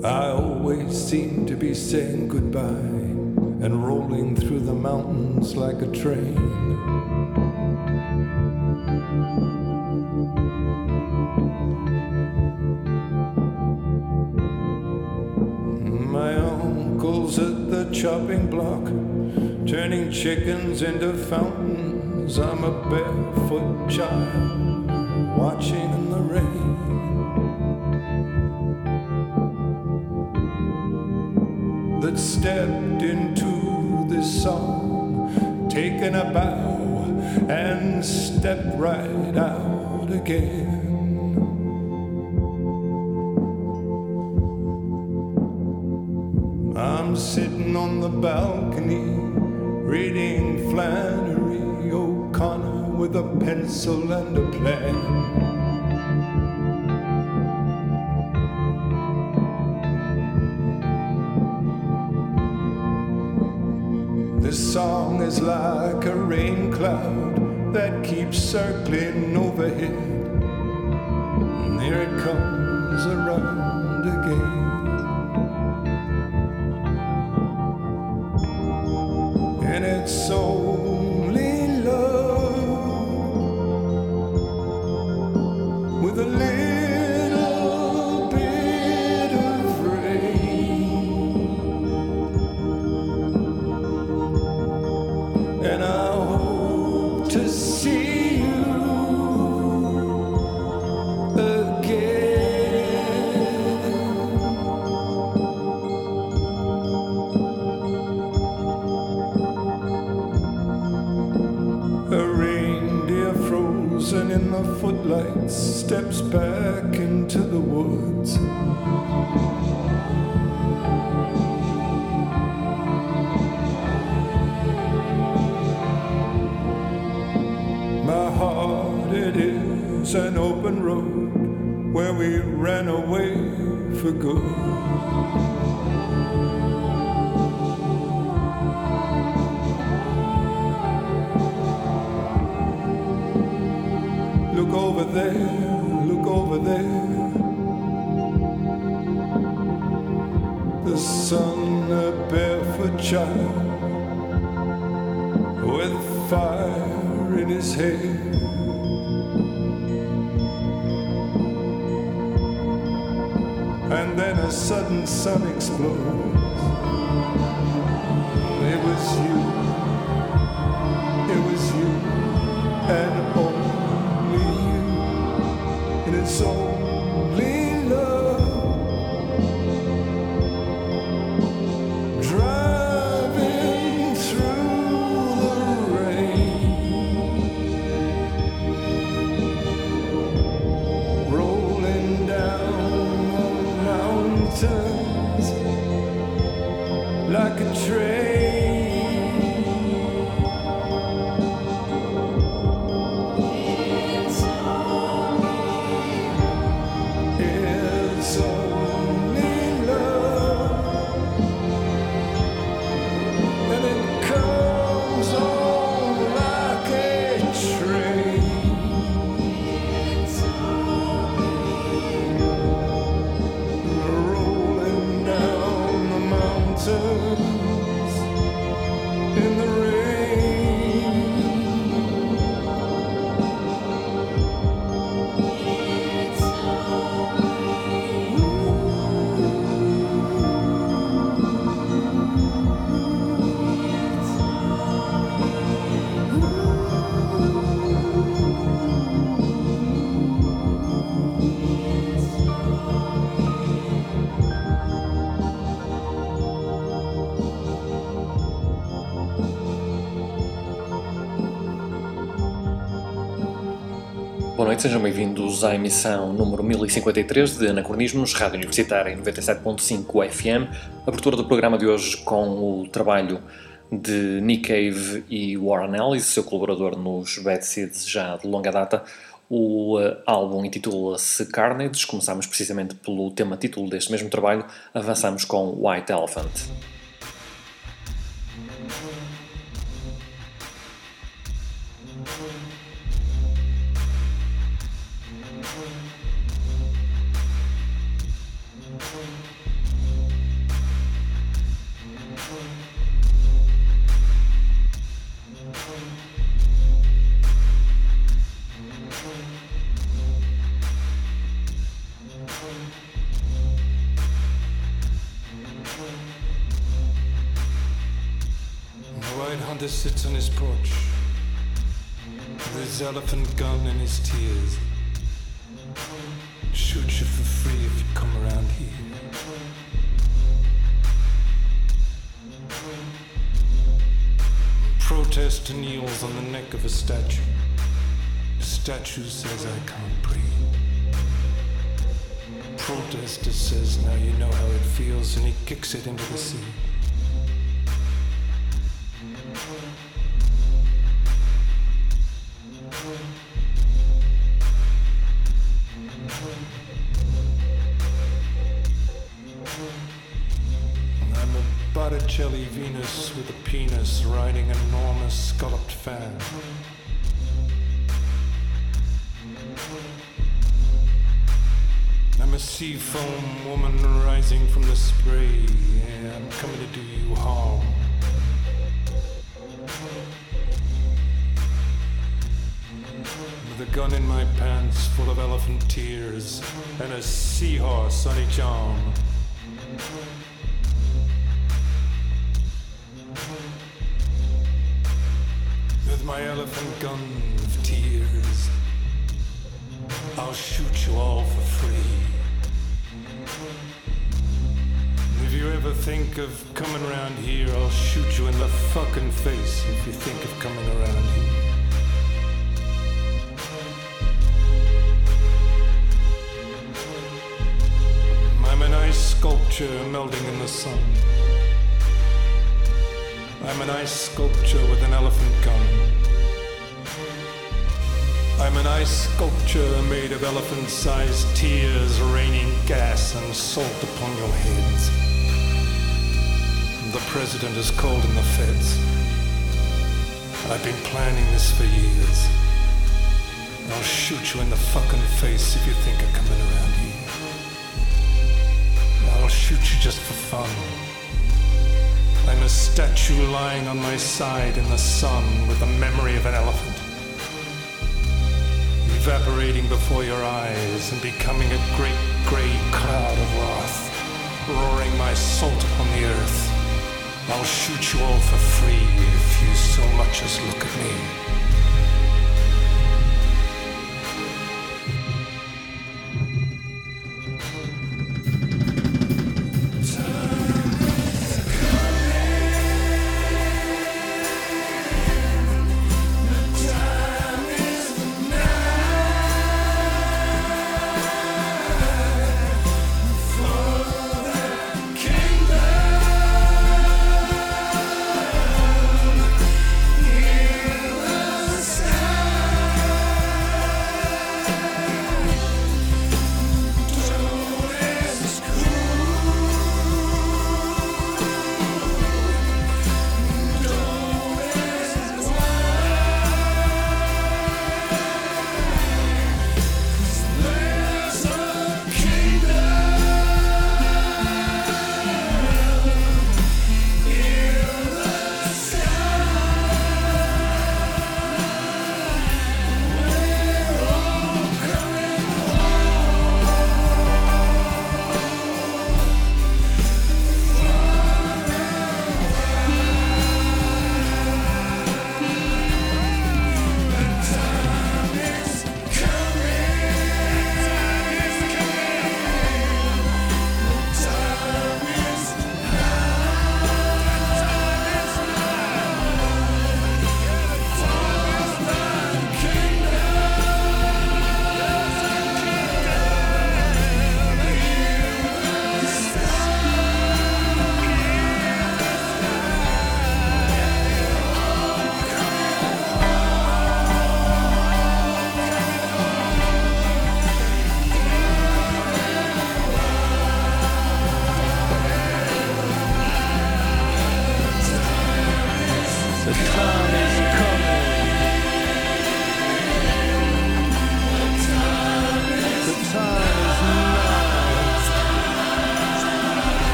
I always seem to be saying goodbye and rolling through the mountains like a train. My uncle's at the chopping block, turning chickens into fountains. I'm a barefoot child watching in the rain. That stepped into this song, taken a bow and stepped right out again. I'm sitting on the balcony reading Flannery O'Connor with a pencil and a plan. This song is like a rain cloud that keeps circling overhead. And here it comes around again. And it's only love with a little bit of rain. And I hope to see you again. A reindeer frozen in the footlights steps back into the woods. My heart, it is an open road where we ran away for good. Look over there, look over there. The son, a barefoot child with fire in his hair. And then a sudden sun explodes. It was you, and only you, and it's only love driving through the rain, rolling down the mountains like a train. Boa noite, sejam bem-vindos à emissão número 1053 de Anacronismos, Rádio Universitária em 97.5 FM. Abertura do programa de hoje com o trabalho de Nick Cave e Warren Ellis, seu colaborador nos Bad Seeds já de longa data. O álbum intitula-se Carnage. Começámos precisamente pelo tema título deste mesmo trabalho, avançamos com White Elephant. elder sits on his porch with his elephant gun and his tears. Shoot you for free if you come around here. Protester kneels on the neck of a statue. The statue says, I can't breathe. Protester says, now you know how it feels, and he kicks it into the sea. I'm a Botticelli Venus with a penis riding an enormous scalloped fan. I'm a sea foam woman rising from the spray. Yeah, I'm coming to do you harm. With a gun in my pants full of elephant tears and a seahorse on each arm. With my elephant gun of tears, I'll shoot you all for free. If you ever think of coming around here, I'll shoot you in the fucking face if you think of coming around here. I'm an ice sculpture melting in the sun. I'm an ice sculpture with an elephant gun. I'm an ice sculpture made of elephant-sized tears raining gas and salt upon your heads. The president has called in the feds. I've been planning this for years. I'll shoot you in the fucking face if you think of coming around here. I'll shoot you just for fun. I'm a statue lying on my side in the sun with the memory of an elephant, evaporating before your eyes and becoming a great grey cloud of wrath, roaring my salt upon the earth. I'll shoot you all for free if you so much as look at me.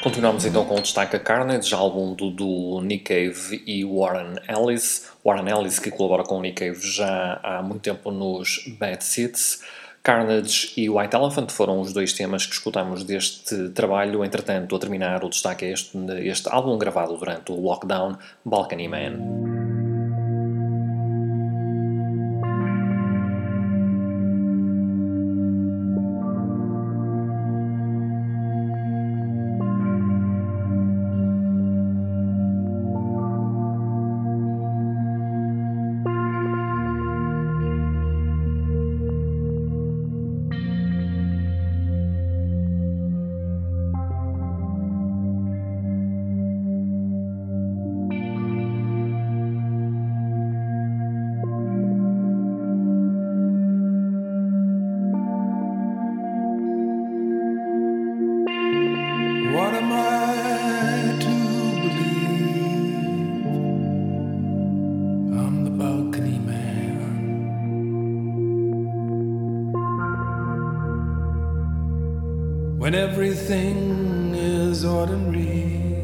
Continuamos então com o destaque a Carnage, álbum do Nick Cave e Warren Ellis. Warren Ellis, que colabora com o Nick Cave já há muito tempo nos Bad Seeds. Carnage e White Elephant foram os dois temas que escutamos deste trabalho. Entretanto, a terminar, o destaque é este álbum gravado durante o lockdown, Balcony Man. What am I to believe? I'm the balcony man. When everything is ordinary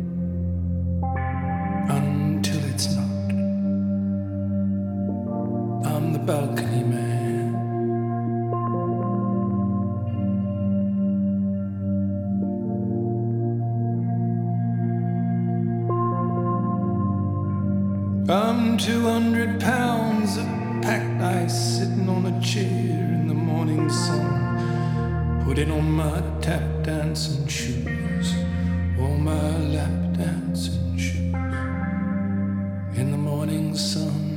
until it's not. I'm the balcony man. I'm 200 pounds of packed ice sitting on a chair in the morning sun, putting on my tap dancing shoes, or my lap dancing shoes, in the morning sun.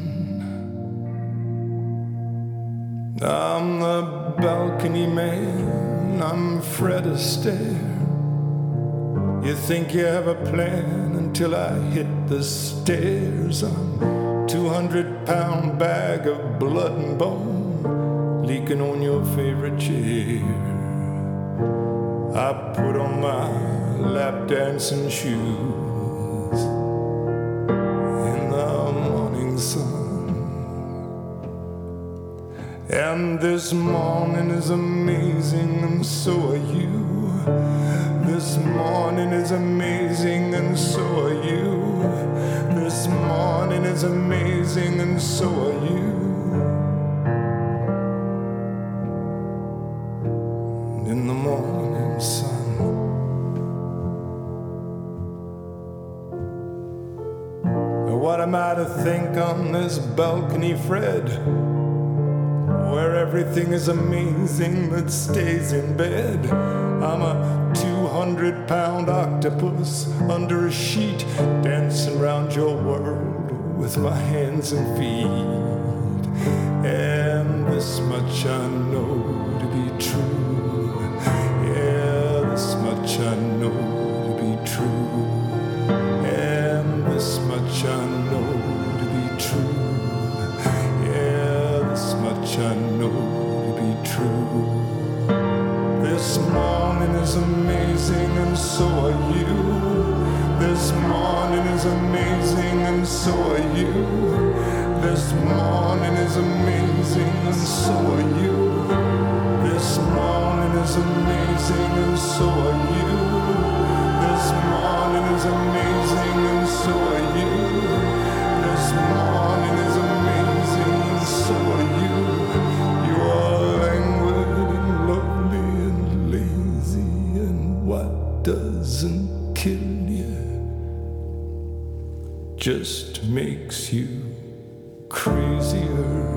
I'm the balcony man, I'm Fred Astaire. You think you have a plan until I hit the stairs. I'm 200-pound bag of blood and bone leaking on your favorite chair. I put on my lap dancing shoes in the morning sun. And this morning is amazing and so are you. This morning is amazing and so are you. This morning is amazing and so are you. In the morning sun. What am I to think on this balcony, Fred? Where everything is amazing that stays in bed. I'm a 200-pound octopus under a sheet, dancing around your world with my hands and feet. And this much I know to be true. Yeah, this much I know to be true. And this much I know to be true. Yeah, this much I know to be true. This morning is amazing and so are you. This morning is amazing and so are you. This morning is amazing and so are you. This morning is amazing and so are you. This morning is amazing and so are you. This morning is amazing and so are you. You are languid and lovely and lazy, and what doesn't kill you just makes you crazier.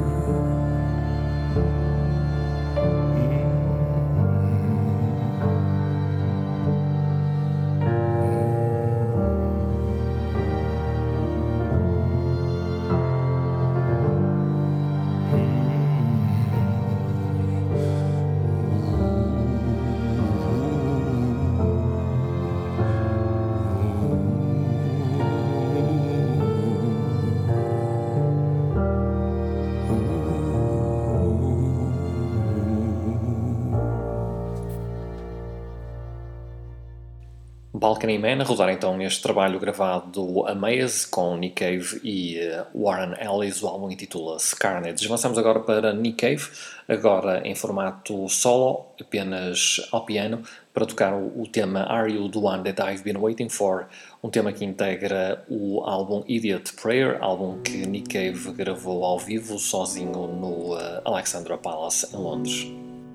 Balcony Man, a rodar então este trabalho gravado do Amaze com Nick Cave e Warren Ellis. O álbum intitula-se Carnage. Avançamos agora para Nick Cave, agora em formato solo, apenas ao piano, para tocar o tema Are You The One That I've Been Waiting For, um tema que integra o álbum Idiot Prayer, álbum que Nick Cave gravou ao vivo sozinho no Alexandra Palace em Londres.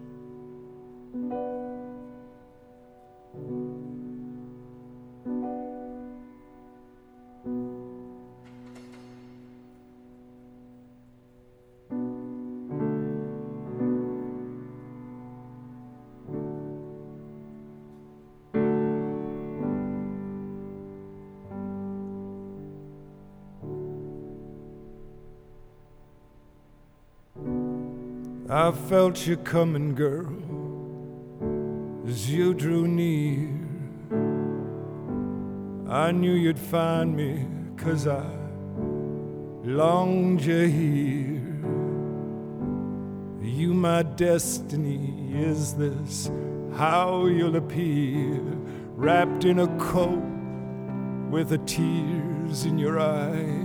I felt you coming, girl, as you drew near. I knew you'd find me, 'cause I longed you here. You my destiny, is this how you'll appear? Wrapped in a coat with the tears in your eyes.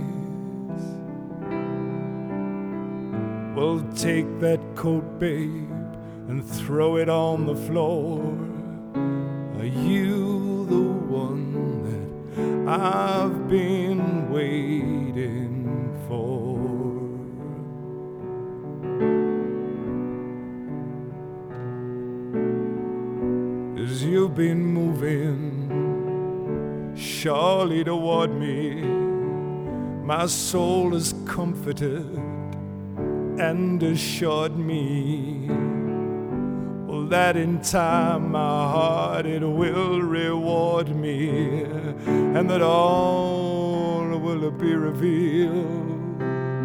Well, take that coat, babe, and throw it on the floor. Are you the one that I've been waiting for? As you've been moving surely toward me, my soul is comforted and assured me, well, that in time my heart it will reward me, and that all will be revealed.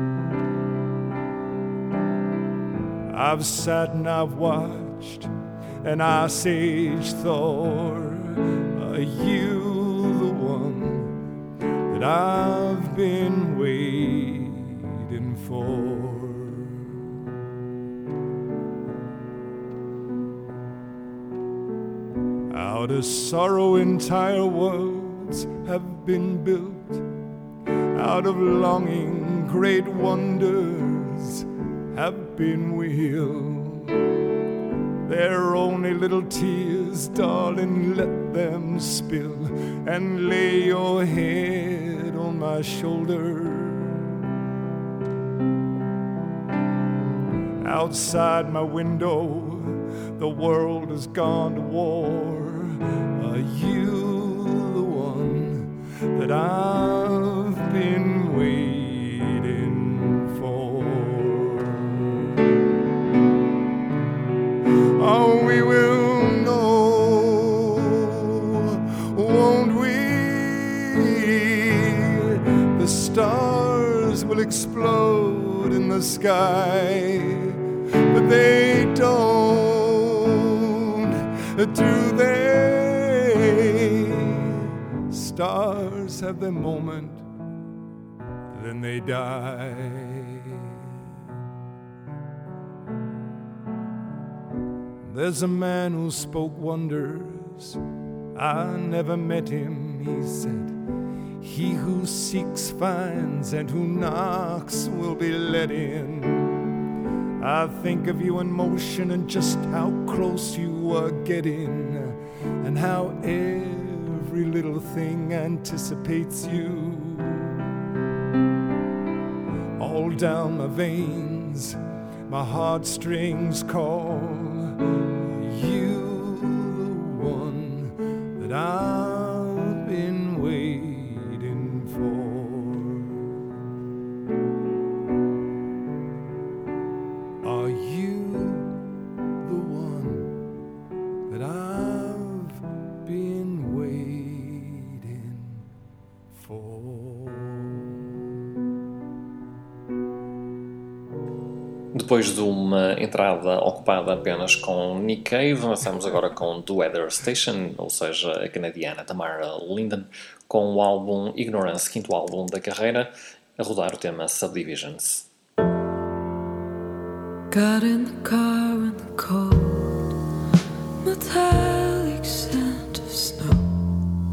I've sat and I've watched and I sage thought, are you the one that I've been waiting for? Out of sorrow entire worlds have been built, out of longing great wonders have been willed. They're only little tears, darling, let them spill, and lay your head on my shoulder. Outside my window the world has gone to war. Are you the one that I've been waiting for? Oh, we will know, won't we? The stars will explode in the sky, but they don't, do they? Stars have their moment, then they die. There's a man who spoke wonders, I never met him, he said, he who seeks finds, and who knocks will be let in. I think of you in motion and just how close you are getting, and how every little thing anticipates you. All down my veins, my heartstrings call, are you the one that I've been waiting for? Are you the one that I've been waiting for? Depois de uma entrada ocupada apenas com Nick Cave, avançamos agora com The Weather Station, ou seja, a canadiana Tamara Linden, com o álbum Ignorance, quinto álbum da carreira, a rodar o tema Subdivisions. Got in the car in the cold, metallic scent of snow.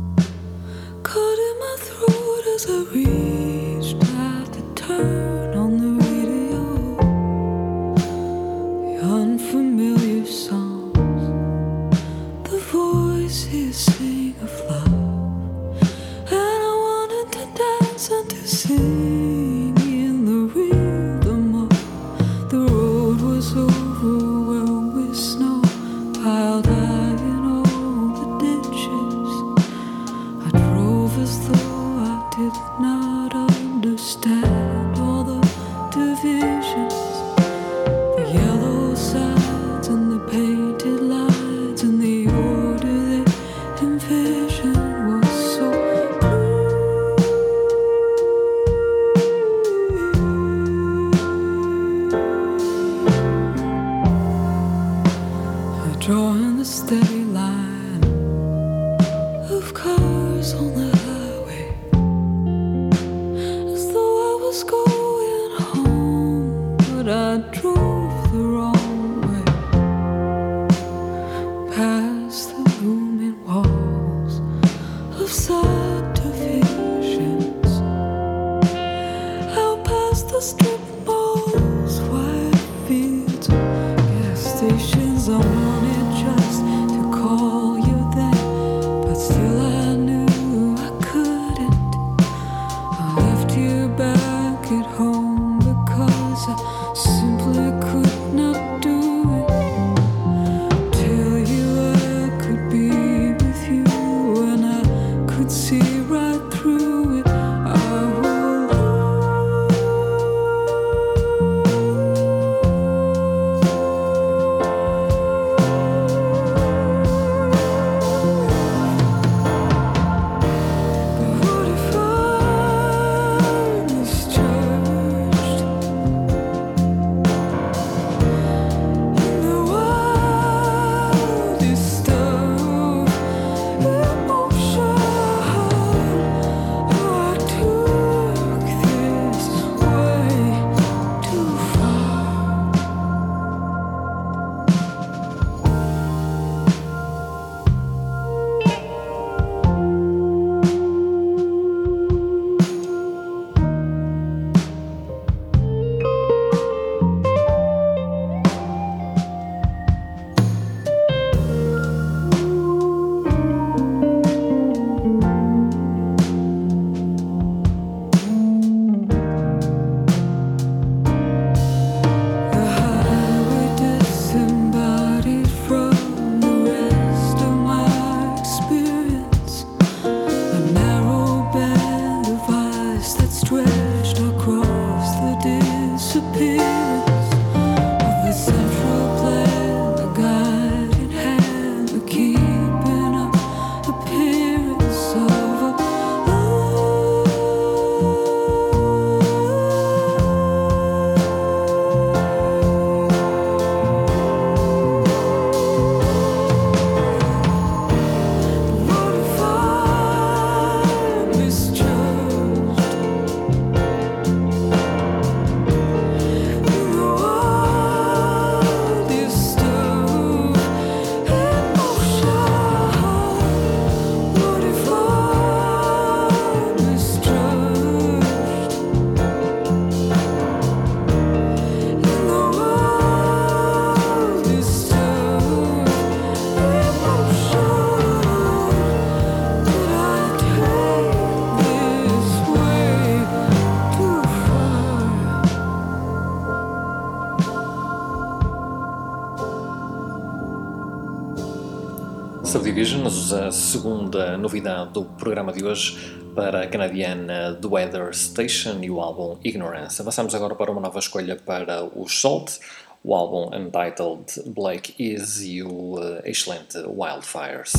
Subdivisions, a segunda novidade do programa de hoje para a canadiana The Weather Station e o álbum Ignorance. Avançamos agora para uma nova escolha para o Salt, o álbum Untitled Blake Is e o excelente Wildfires.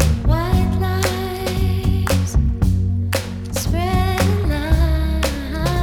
Spread a line.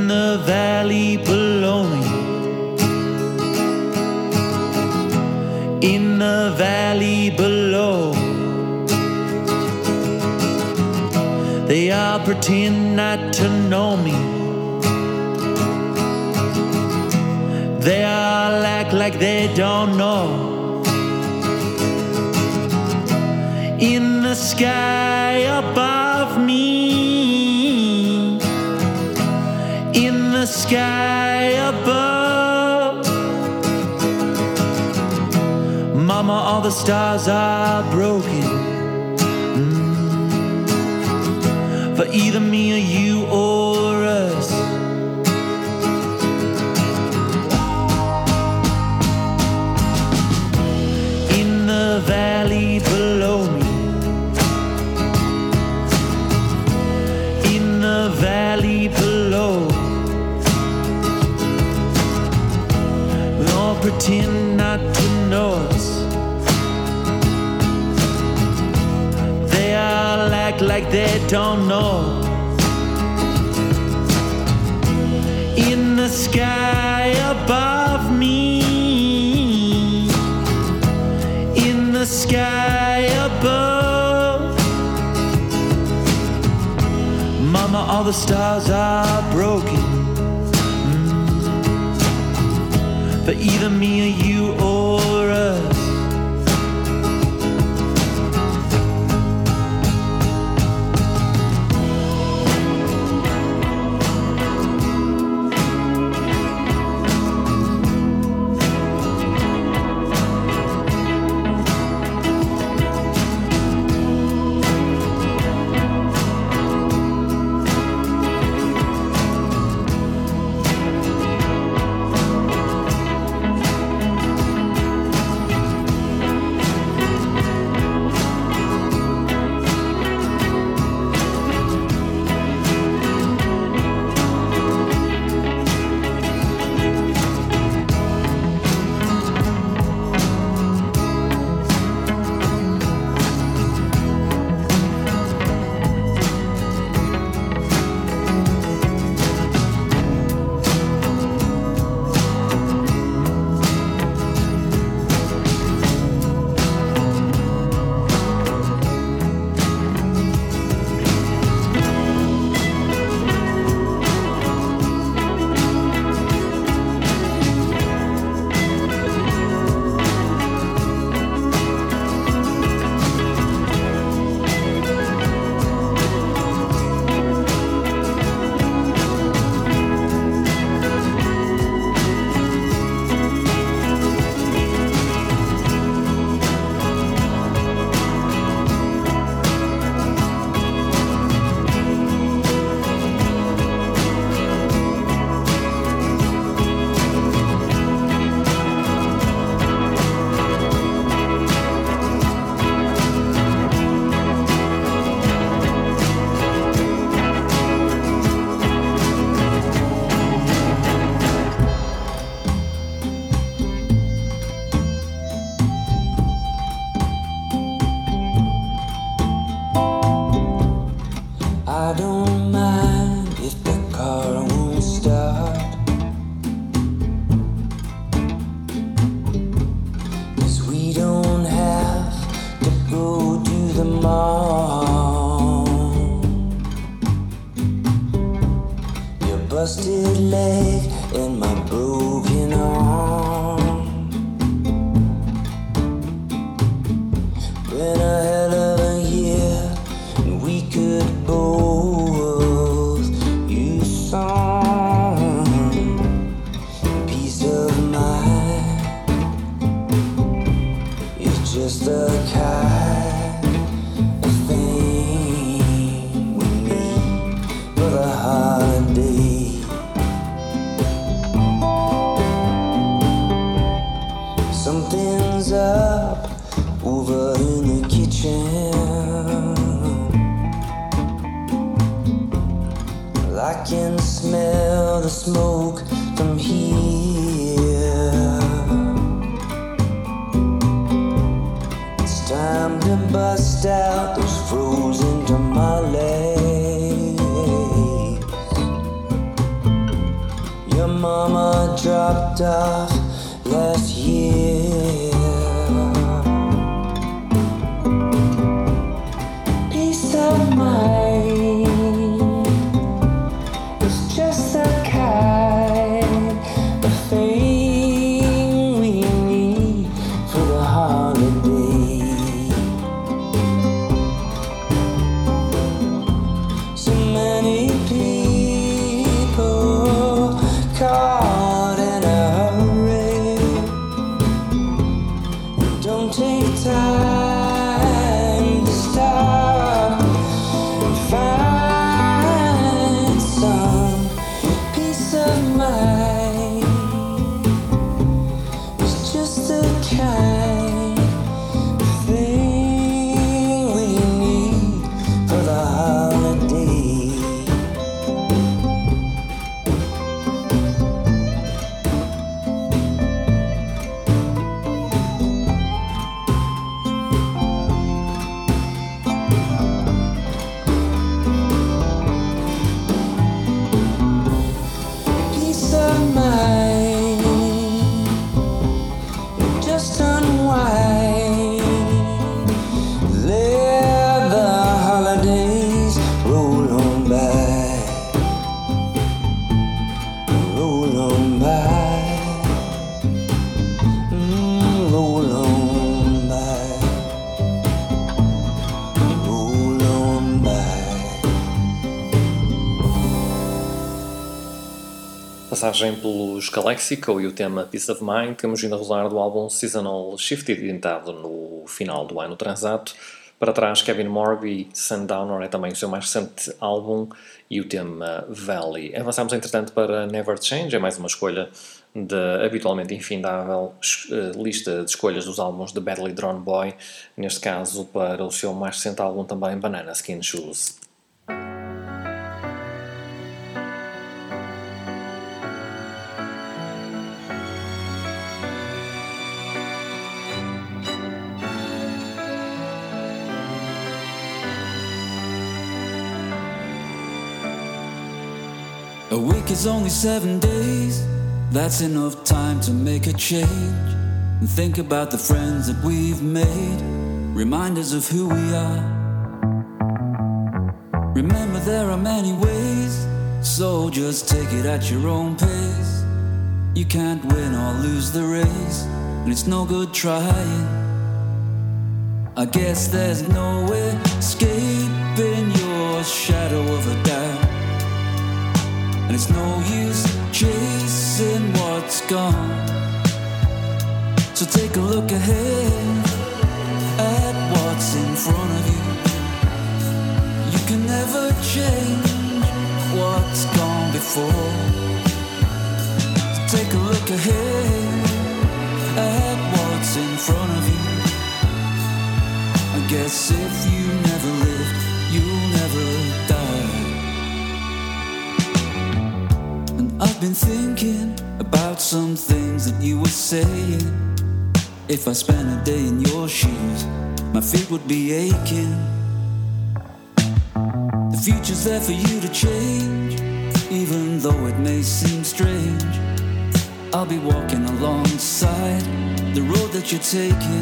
the valley below me, in the valley below. They all pretend not to know me. They all act like they don't know. In the sky above me, in the sky above, Mama, all the stars are broken, for either me or you or us. In the valley below me, in the valley below, we all pretend not to know us. They all act like they don't know. In the sky above me, in the sky above, Mama, all the stars are broken, for either me or you or us. busted leg and my broken arm. Been a hell of a year, and we could both use some peace of mind. It's just a kind of thing we need for the holiday. Something's up over in the kitchen. I can smell the smoke from here. It's time to bust out those frozen tamales. mama dropped off last year. Peace of mind is just the kind of thing we need for the holiday. So many people caught in a hurry, don't take time to stop and find some peace of mind. It's just the kind of thing we need for the holiday. Peace of mind, just unwind. Let the holidays roll on by, roll on by, roll on by, roll on by. Passagem pelos Calexico e o tema Peace of Mind, temos vindo a rolar do álbum Seasonal Shift, editado no final do ano transato. Para trás, Kevin Morby, Sundowner é também o seu mais recente álbum, e o tema Valley. Avançamos, entretanto, para Never Change, é mais uma escolha da habitualmente infindável lista de escolhas dos álbuns de Badly Drawn Boy, neste caso para o seu mais recente álbum também, Banana Skin Shoes. A week is only 7 days. That's enough time to make a change and think about the friends that we've made, reminders of who we are. Remember, there are many ways, so just take it at your own pace. You can't win or lose the race, and it's no good trying. I guess there's no escaping your shadow of a doubt, and it's no use chasing what's gone. So take a look ahead at what's in front of you. You can never change what's gone before. So take a look ahead at what's in front of you. I guess if you never lived, you'll never die. I've been thinking about some things that you were saying. If I spent a day in your shoes, my feet would be aching. The future's there for you to change, even though it may seem strange. I'll be walking alongside the road that you're taking,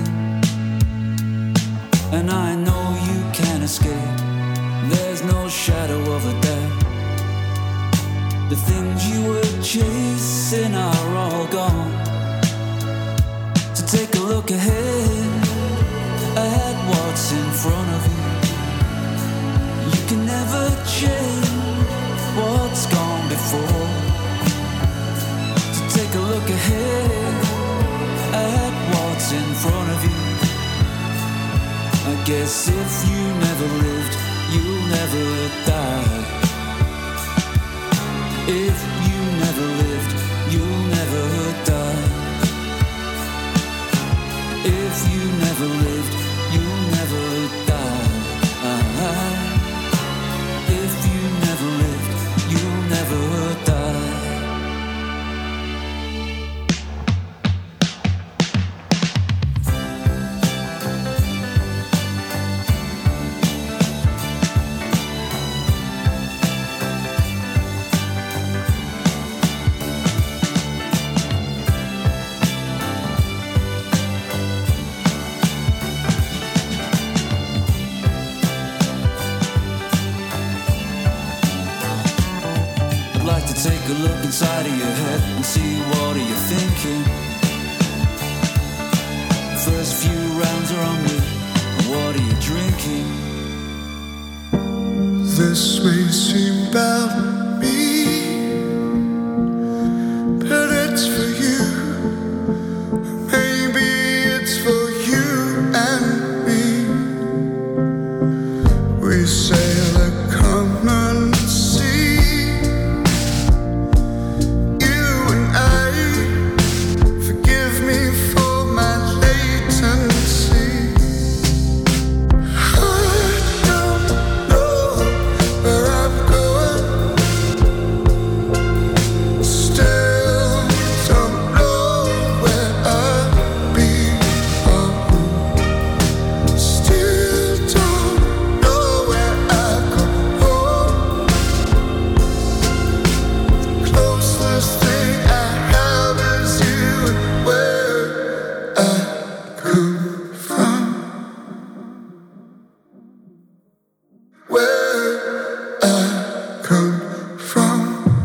and I know you can't escape. There's no shadow of a doubt. The things you were chasing are all gone. So take a look ahead at what's in front of you. You can never change what's gone before. So take a look ahead at what's in front of you. I guess if you never lived, you'll never die. If you never lived, you'll never die. If you never lived, you'll never die. If you never lived, you'll never die. take a look inside of your head and see what are you thinking. First few rounds are on me, and what are you drinking? This may seem about me, but it's for you. Maybe it's for you and me. We sail a common sea, you and I. Forgive me for my latency. I don't know where I'm going, still don't know where I'll be. Still don't know where I go home. The closest thing I have is you and where I come from. Where I come from.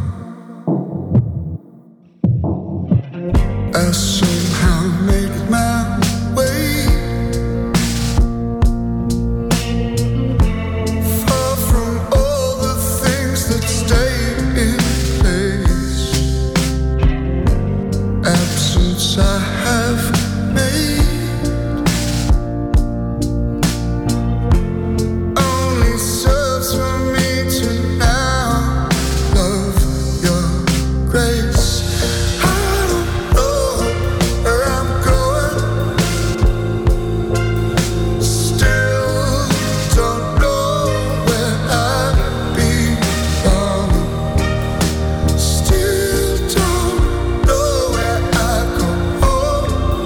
I somehow made my way far from all the things that stay in place. Absence I have made only serves for me to now love your grace. I don't know where I'm going, still don't know where I'll belong. Still don't know where I go home.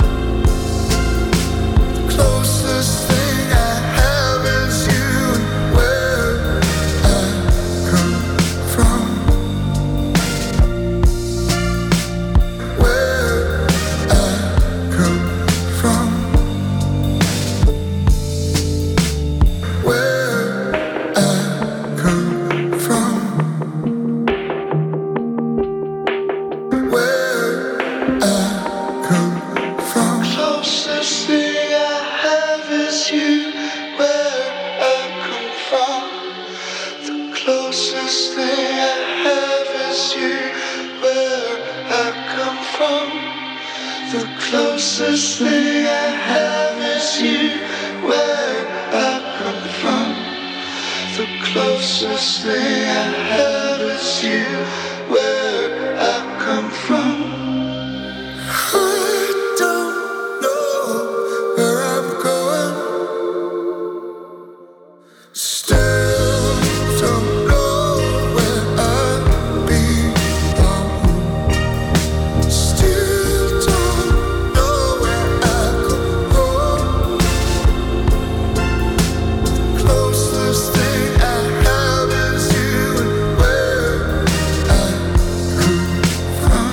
The closest thing I have is you and where I come from. Where I come from. Where I come from. Where I come from. Closest thing I have is you. Where I come from. The closest thing I have is you. Where I come from. The closest thing I have is you. Where I come from. The closest thing I have is you. Where I come from. I don't know where I'm going, still don't know where I'll belong. Still don't know where I go home. The closest thing I have is you and where I come from.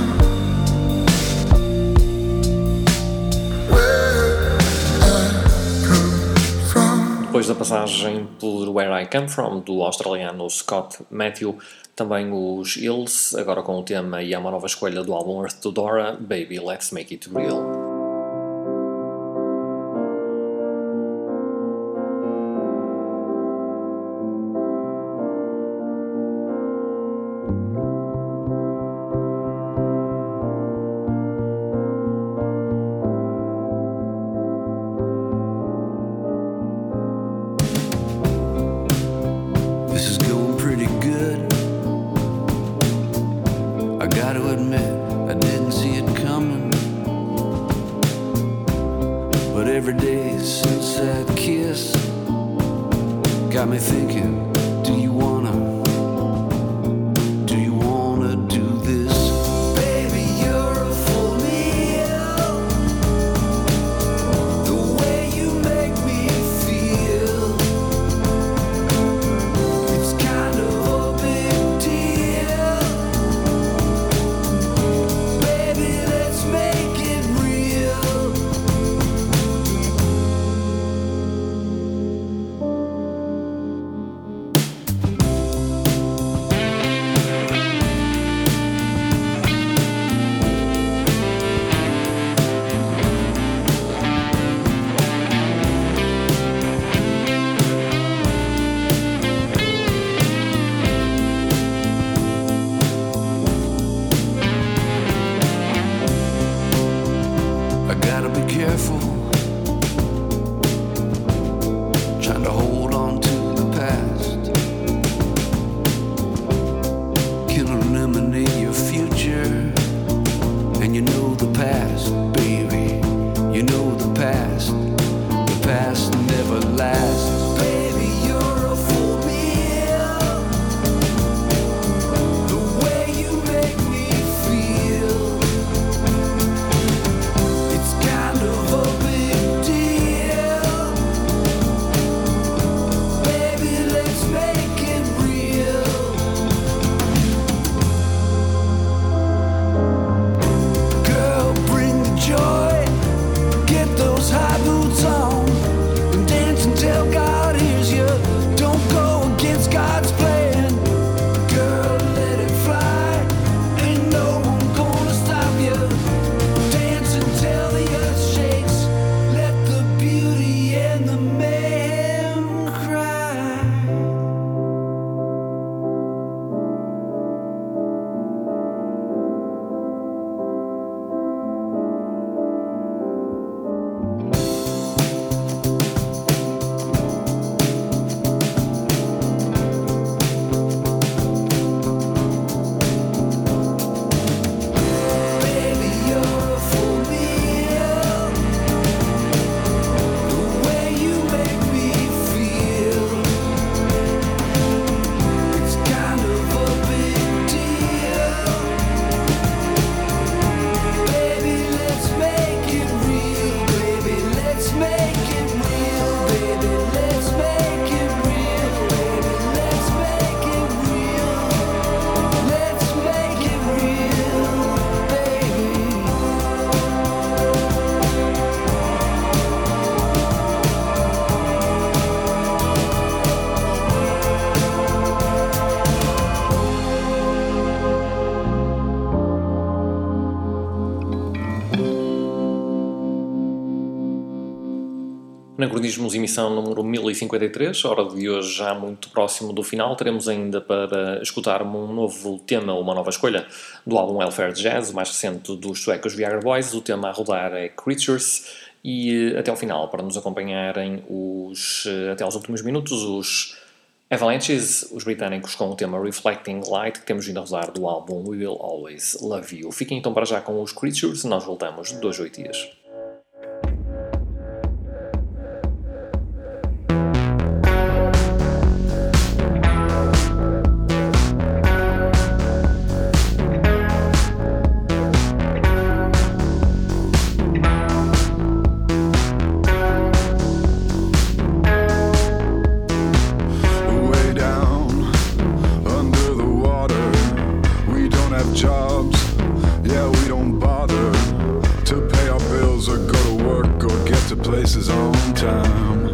Where I come from. Depois da passagem por Where I Come From, do australiano Scott Matthew, também os Hills, agora com o tema e é uma nova escolha do álbum Earth to Dora, Baby Let's Make It Real. This is going pretty good. I gotta admit, I didn't see it coming. But every day since that kiss got me thinking, do you wanna do this? Baby, you're a full meal. The way you make me feel, it's kind of a big deal. Baby, let's make it real. Anacronismos, emissão número 1053, hora de hoje já muito próximo do final. Teremos ainda para escutar um novo tema, uma nova escolha do álbum Welfare Jazz, o mais recente dos suecos Viagra Boys. O tema a rodar é Creatures e até ao final, para nos acompanharem até aos últimos minutos, os Avalanches, os britânicos, com o tema Reflecting Light, que temos vindo a rodar do álbum We Will Always Love You. Fiquem então para já com os Creatures, nós voltamos de 2 a 8 dias. Places on time.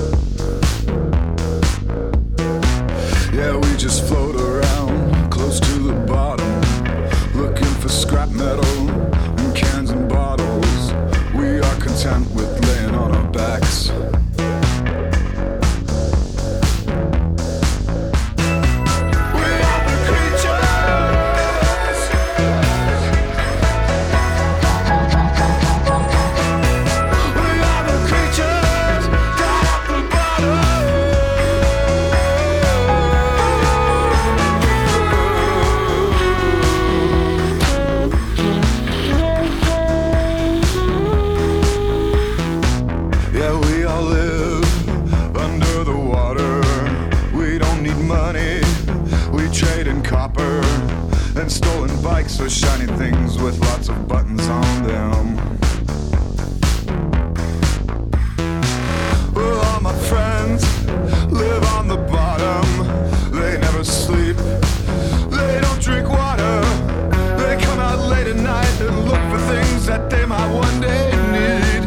Yeah, we just float around close to the bottom, looking for scrap metal and cans and bottles. We are content with laying on our backs. And stolen bikes or shiny things with lots of buttons on them. Well, all my friends live on the bottom. They never sleep, they don't drink water. They come out late at night and look for things that they might one day need.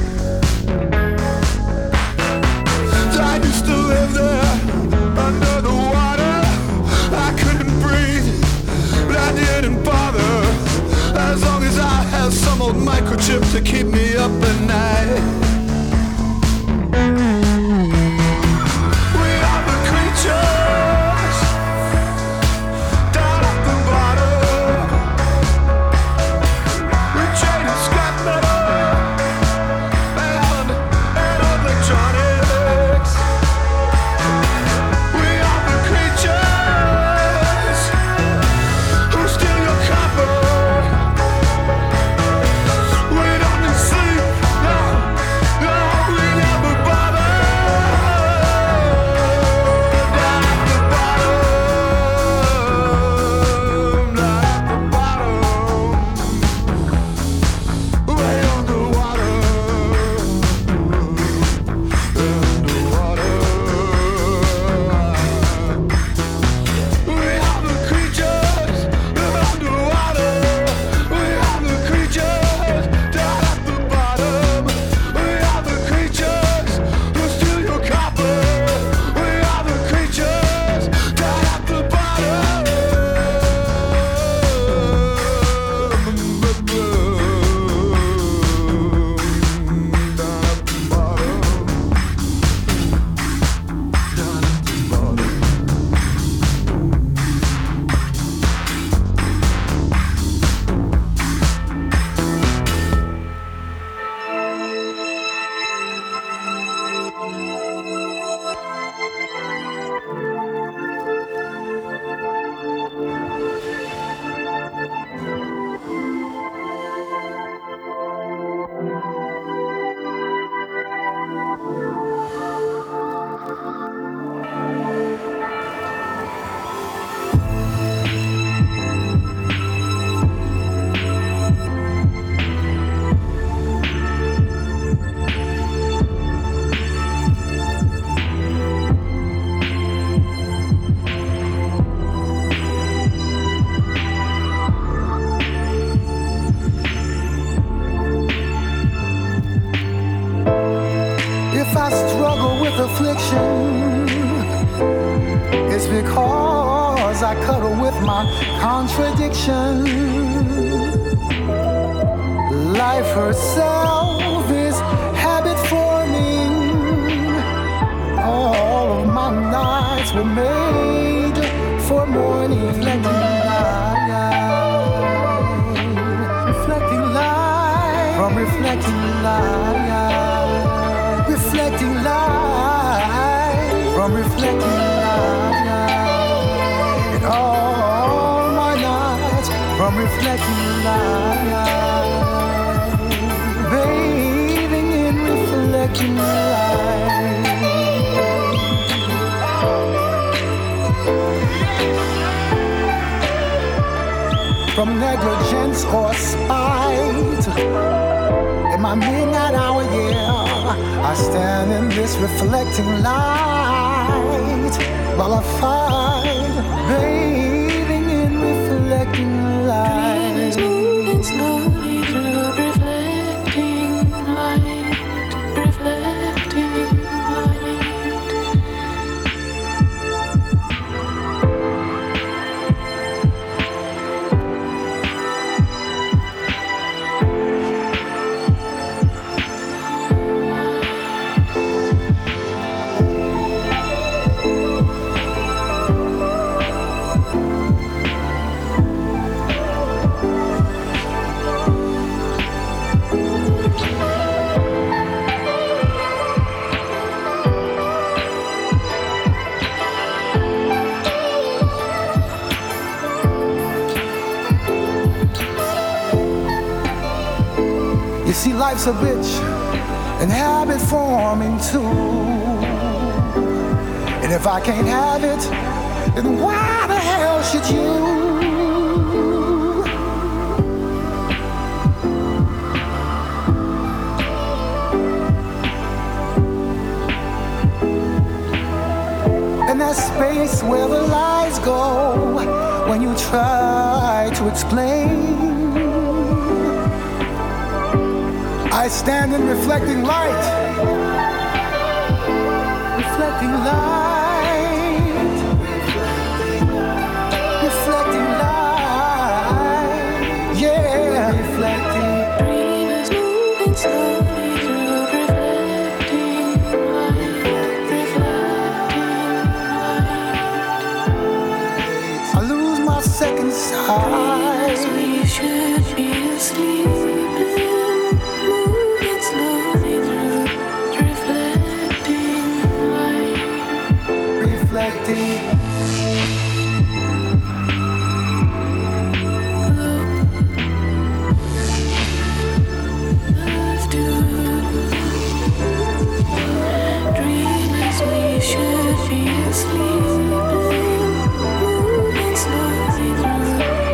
I used to live there under the water. I couldn't breathe, but I didn't bother, as long as I had some old microchip to keep me up at night. We are the creatures down at the bottom. We trade in scrap metal and electronics. We are the creatures who steal your copper. We don't need sleep, no, no, we never bother. Down at the bottom, down at the bottom, way underwater, underwater. We are the creatures underwater. We are the creatures down at the bottom. We are the creatures who steal your copper. We are the creatures down at the bottom. Down at the bottom. Down at the bottom. If I struggle with affliction, it's because I cuddle with my contradiction. Life herself is habit forming. nights were made for morning. Reflecting light from reflecting light. Reflecting light from reflecting light. And all my nights from reflecting light. Bathing in reflecting light. From negligence or spite, in my midnight hour, yeah, I stand in this reflecting light while I fight, bathing in reflecting light. Dreamers moving slowly through reflecting light, reflecting light. See, life's a bitch and habit forming too. And if I can't have it, then why the hell should you? And that space where the lies go when you try to explain. I stand in reflecting light, reflecting light, reflecting light, yeah, reflecting. Dreamers moving slowly through reflecting light, reflecting light. I lose my second sight. We should be asleep.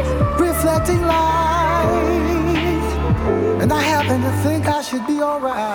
Reflecting light, and I happen to think I should be alright.